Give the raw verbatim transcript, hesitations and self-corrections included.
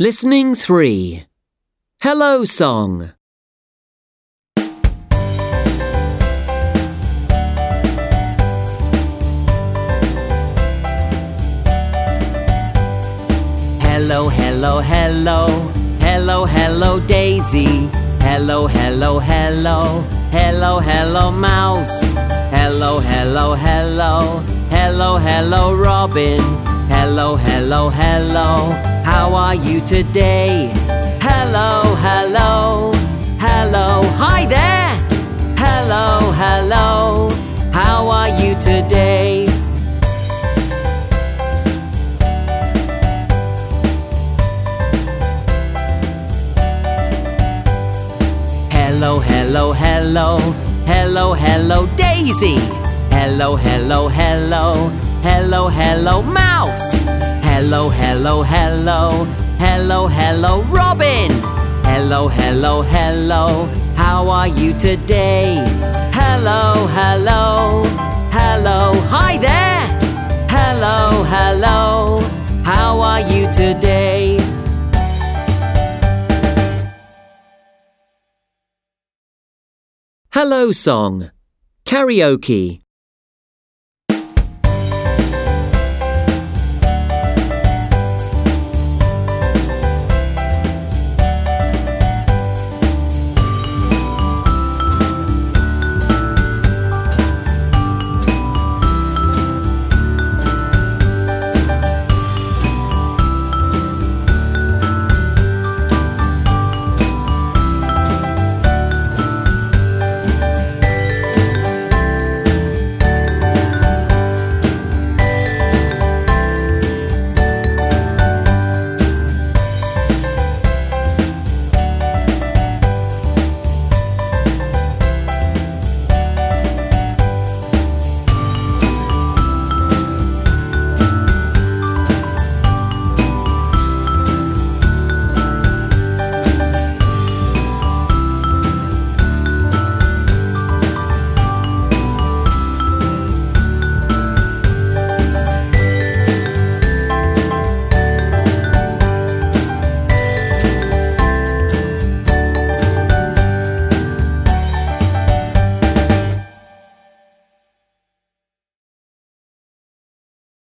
Listening three. Hello Song. Hello, hello, hello. Hello, hello, Daisy. Hello, hello, hello. Hello, hello, Mouse. Hello, hello, hello. Hello, hello, Robin. Hello, hello, hello. How are you today? Hello, hello. Hello, hi there. Hello, hello. How are you today? Hello, hello, hello. Hello, hello, Daisy. Hello, hello, hello. Hello, hello, Mouse. Hello, hello, hello. Hello, hello, Robin. Hello, hello, hello. How are you today? Hello, hello. Hello, hi there. Hello, hello. How are you today? Hello Song. Karaoke.